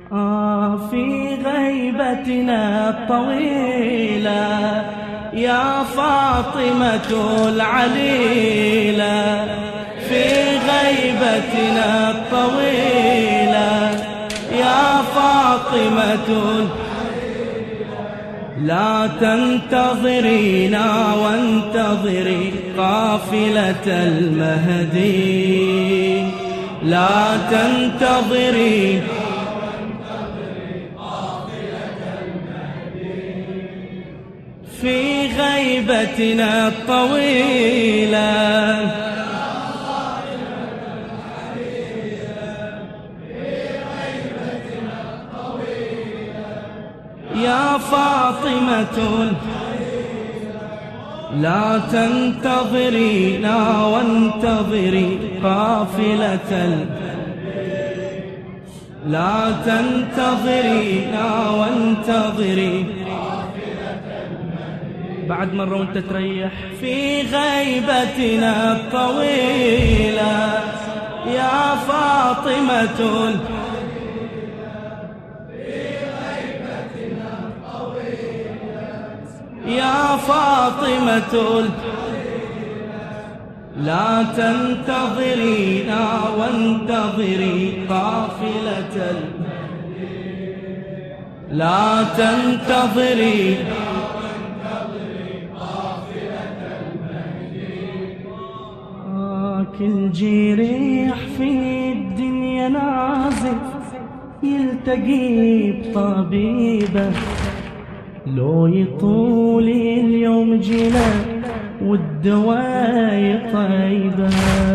في غيبتنا الطويلة يا فاطمة العليلة، في غيبتنا الطويلة يا فاطمة، لا تنتظرينا وانتظري قافلة المهدي، لا تنتظري في غيبتنا الطويلة يا فاطمة، لا تنتظرينا وانتظري قافلة، لا تنتظرينا وانتظري بعد مرة وانت تريح. في غيبتنا الطويلة يا فاطمة، يا فاطمة، لا تنتظرينا وانتظري قافلة، لا تنتظري كل جريح في الدنيا نازف يلتقي بطبيبه، لو يطول اليوم جينا والدواء طيبة.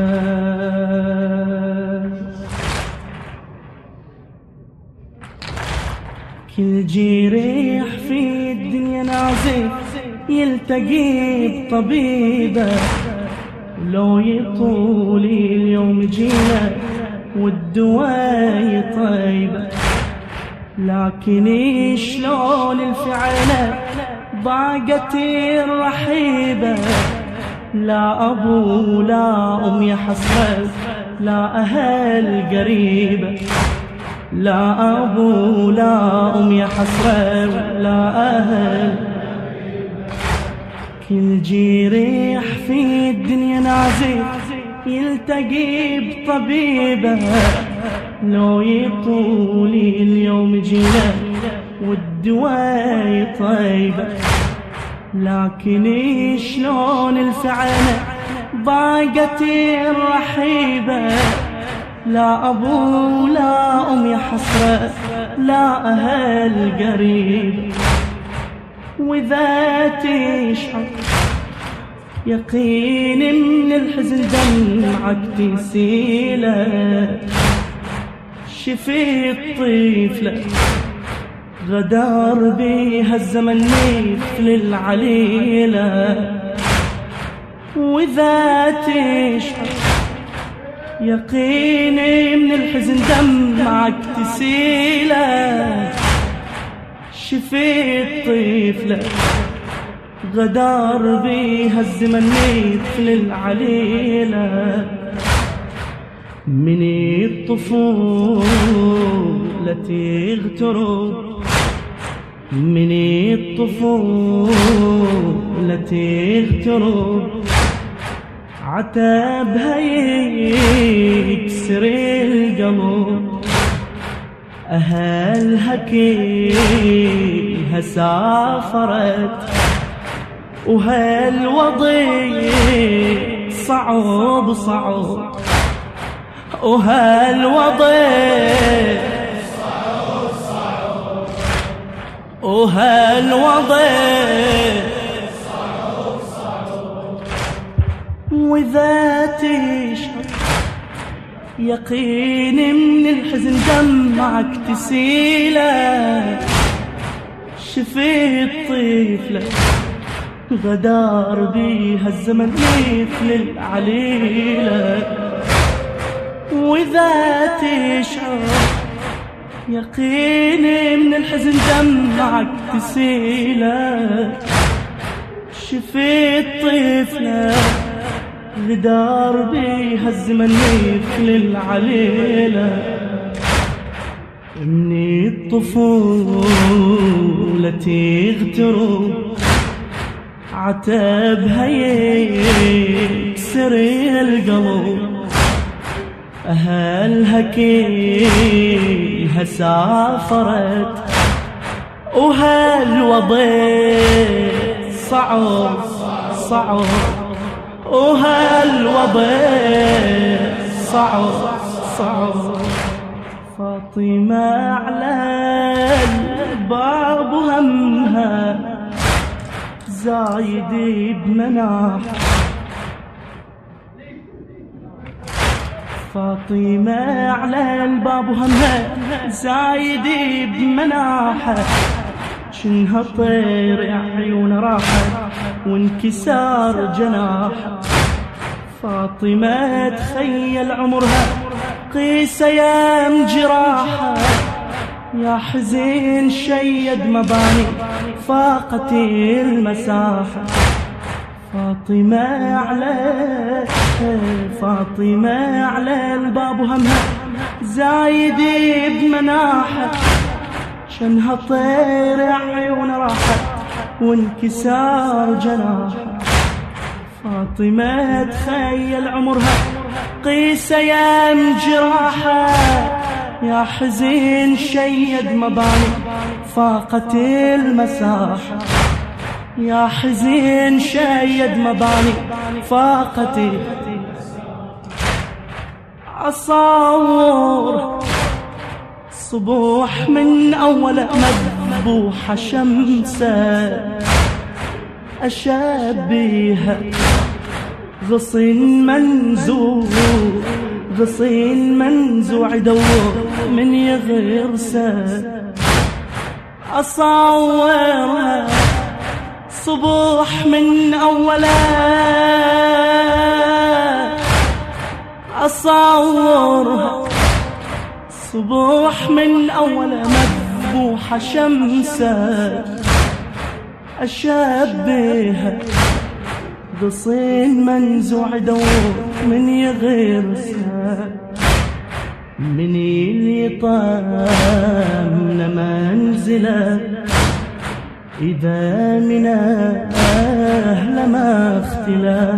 كل جريح في الدنيا نازف يلتقي بطبيبه، لو يطول اليوم جينا والدواء طيبة. لكن شلون الفعلة ضاقت الرحيبة، لا أبو لا أم يا حسرة، لا أهل قريبة، لا أبو لا أم يا حسرة، لا أهل. كل جريح في الدنيا نازف يلتقي بطبيبه، لو يطول اليوم جينا والدواء طيبة. لكن شلون الفعلة ضاقت الرحيبة، لا أبو لا أم يا حسرة، لا أهل قريب. وإذا تشعر يقين من الحزن دمعك تسيله، شفيت طفلة غدار بيها الزمن مثل العليلة. وإذا تشعر يقين من الحزن دمعك تسيله، شفيت طفلة غدار بيها الزمن مثل العليلة. من الطفولة تغترب، من الطفولة تغترب، عتبها يكسر القلب. أهلها كلها سافرت، وهالوضيع صعب صعب، وهالوضيع صعب صعب، وهالوضيع صعب صعب. وإذا تشعر يقين من الحزن دمعك تسيله، شفيت طفلة غدار بيها الزمن مثل العليلة. وإذا تشعر يقين من الحزن دمعك تسيله، شفيت طفلة غدار بيها الزمن مثل العليلة. من الطفولة تغترب عتبها يكسر القلب، أهلها كلها سافرت وهالوضع صعب صعب، وهالوضع صعب صعب. فاطمة على الباب همها زايد بمناح، فاطمة على الباب همها زايد بمناحة، شنها طير عيون راحة وانكسار جناحة. فاطمة تخيل عمرها قيس ايام جراحة، يا حزين شيد مباني فاقت المساحة. فاطمة على الباب همها زايد بمناحة، شنها طير عيون راحة وانكسار جناحة. فاطمة تخيل عمرها قيس ايام جراحة، يا حزين شيد مباني فاقت المساحة، يا حزين شيد مباني فاقت. أصور صبوح من أول مذبوحة شمسة، أشبيها غصن منزوع يدور من يغرسه. أصورها صبوح من أوله، أصورها صبوح من أوله مذبوحة شمسة، أشبهها غصين منزوع يدور من يغرسها. من اللي طامنا منزله إذا من أهل ما اختلا،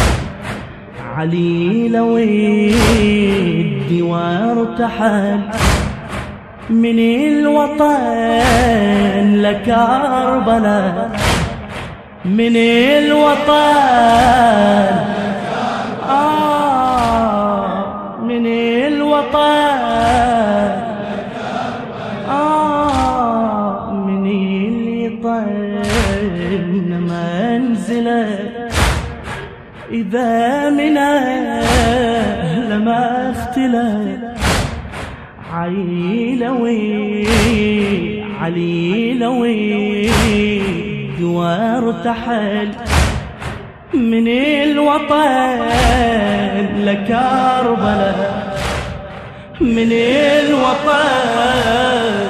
علي لو يدي وارتحل من الوطن لكربلاء، من الوطن من الوطن من اللي طن منزله إذا من أهل ما اختلى. علي لوي وارتحل من الوطن لكربلاء، من الوطن.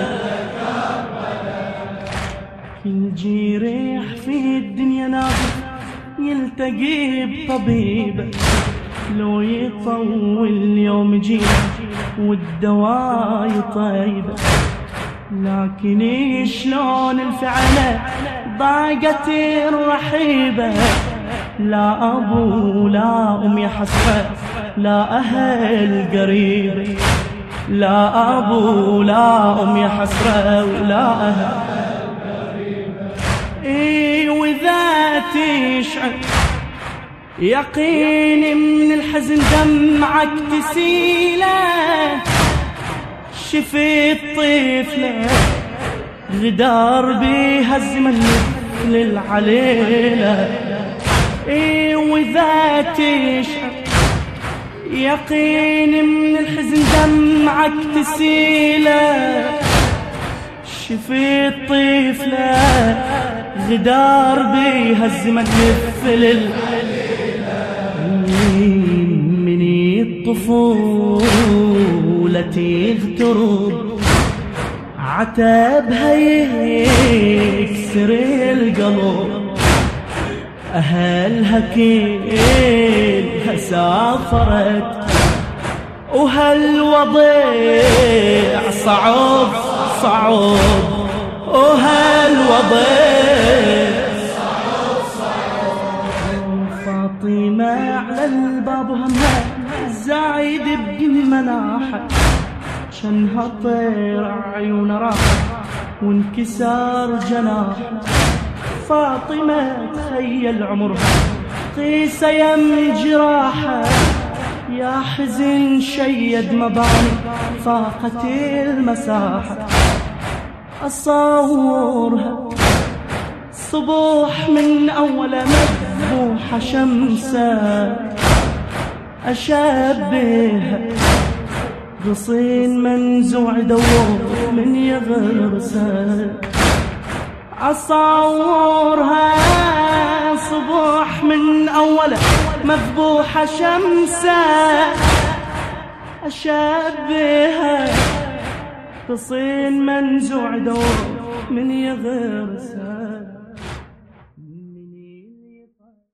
كل جريح في الدنيا ناظر يلتقي بطبيبه، لو يطول يوم جيله والدواء يطيبه. لكن شلون الفعله ضاقت الرحيبه، لا ابو لا ام يحسبه لا اهل قريب، لا ابو لا ام يحسبه ولا اهل قريب. واذا تشعر يقيني من الحزن دمعك تسيله، شفت طفله غدار بيها الزمن مثل العليله. واذا تشعر يقيني من الحزن دمعك تسيله، شفت طفله غدار بيها الزمن مثل العليله. من الطفولة تغترب عتبها يكسر القلب، أهلها كلها سافرت وهالوضع صعب صعب وهالوضع فاطمة على الباب همها زايد بمناحة شنها طير عيون راحة وانكسار جناح فاطمة تخيل عمرها قيسة يم جراحة يا حزن شيد مباني فاقت المساحة أصورها صبوح من أول مذبوحة شمسة أشبهها غصين منزوع دور من يغرسها أصورها صبوح من أوله مذبوحة شمسة أشبهها غصين منزوع دور من يغرسها